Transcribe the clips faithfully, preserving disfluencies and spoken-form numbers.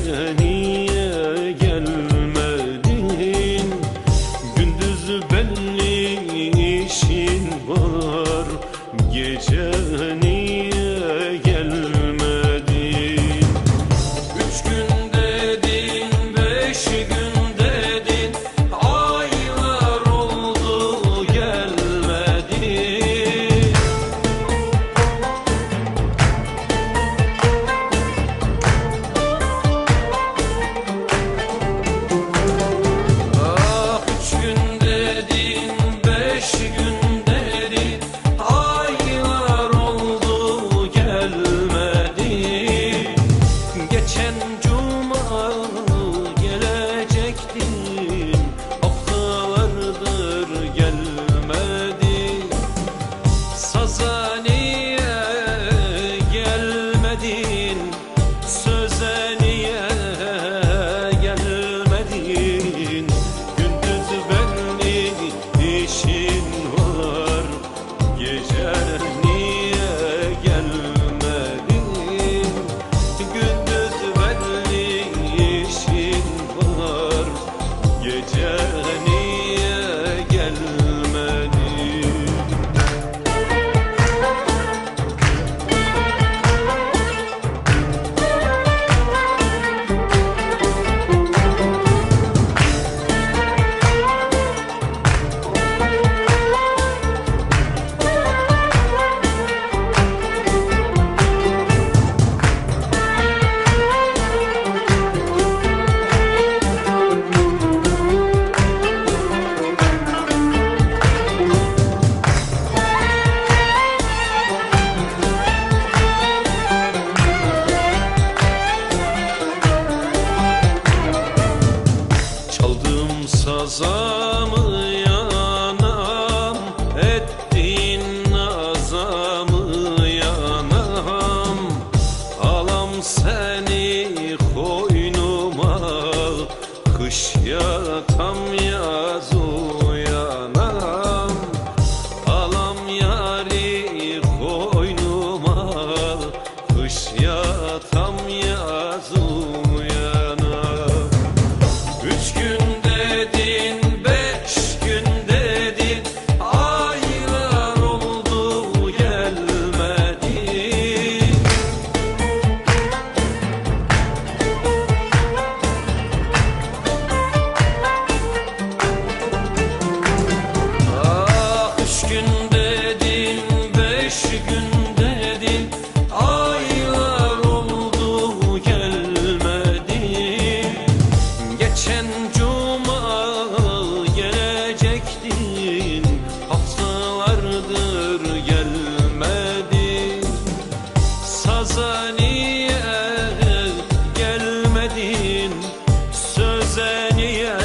niye gelmedin? Gündüz belli işin var, gece niye gelmedin? Üç gün dedin, beş gün dedin, aylar oldu gelmedin. Ah, üç gün dedin, beş gün dedin, aylar oldu gelmedin. Geçen cuma gelecektin, haftalardır gelmedin. Saza niye gelmedin? Söze niye gelmedin? Gündüz belli işin var, gece niye gelmedin? Gündüz belli işin var, gece niye gelmedin? Çaldım saza mı yanam, ettiğin naza mı yanam? Alam seni koynuma, kış yatam yaz uyanam. Alam yari koynuma, kış yatam yaz uyanam. Üç gün dedin, beş gün dedin, aylar oldu gelmedin. Ah, üç gün dedin, beş gün dedin, aylar oldu gelmedin. Geçen cuma gelecektin, haftalardır gelmedin. Saza niye gelmedin? Söze niye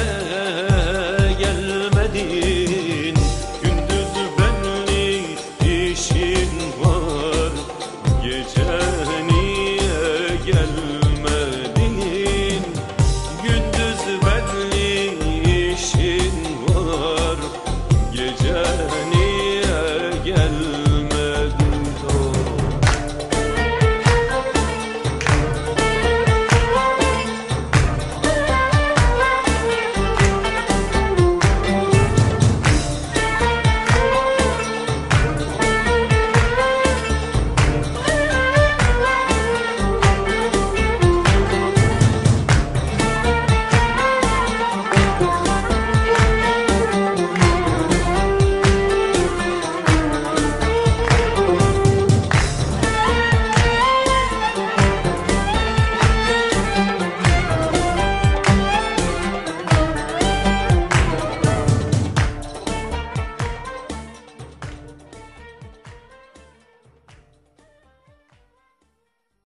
gelmedin? Gündüz belli işin var, gece niye gelmedin?